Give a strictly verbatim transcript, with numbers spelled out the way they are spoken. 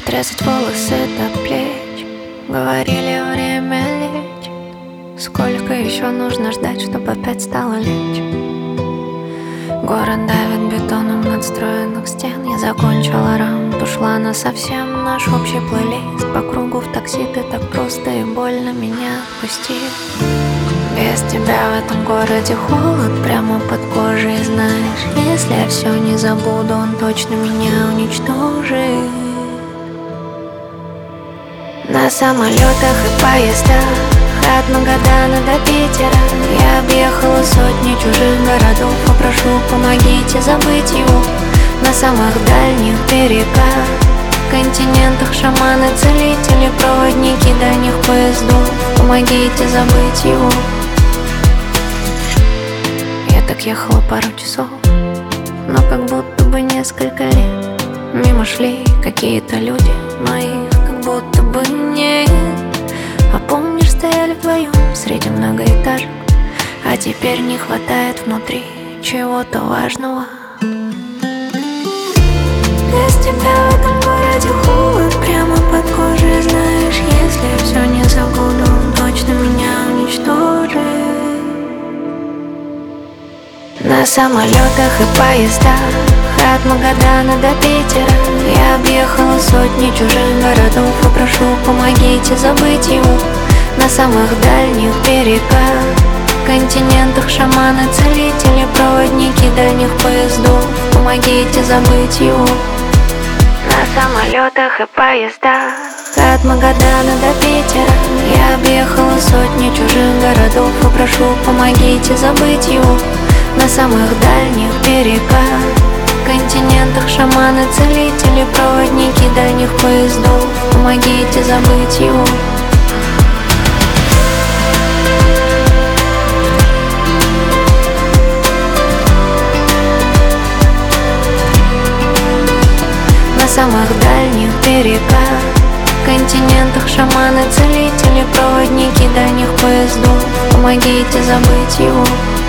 Отрезать волосы до плеч. Говорили, время лечит. Сколько еще нужно ждать, чтобы опять стало лечь? Город давит бетоном надстроенных стен. Я закончила раунд, ушла насовсем. Наш общий плейлист по кругу в такси. Ты так просто и больно меня отпусти. Без тебя в этом городе холод прямо под кожей. Знаешь, если я все не забуду, он точно меня уничтожит. На самолетах и поездах от Магадана до Питера я объехала сотни чужих городов. Попрошу, помогите забыть его. На самых дальних берегах, континентах шаманы, целители, проводники дальних поездов. Помогите забыть его. Я так ехала пару часов, но как будто бы несколько лет. Мимо шли какие-то люди, но их как будто бы нет. А помнишь, стояли вдвоем среди многоэтажек, а теперь не хватает внутри чего-то важного. Без тебя в этом городе холод прямо под кожей. Знаешь, если я все не забуду, он точно меня уничтожит. На самолетах и поездах от Магадана до Питера я объехала сотни чужих городов. Попрошу, помогите забыть его. На самых дальних берегах, континентах шаманы, целители, проводники дальних поездов. Помогите забыть его. На самолетах и поездах от Магадана до Питера я объехала сотни чужих городов. Попрошу, помогите забыть его. На самых дальних берегах, континентах шаманы, целители, проводники дальних поездов. Помогите забыть его. На самых дальних берегах, континентах шаманы, целители, проводники дальних поездов. Помогите забыть его.